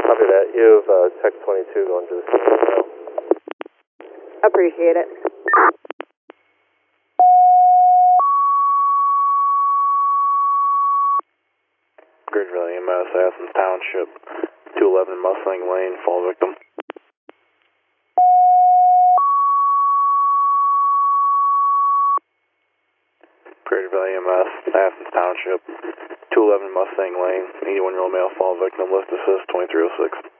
Copy that. You have Tech 22 going to the scene now. Appreciate it. Gridville EMS, Athens Township, 211 Mustang Lane, fall victim. Gridville EMS, Athens Township, 211 Mustang Lane, 81-year-old male fall victim, lift assist 2306.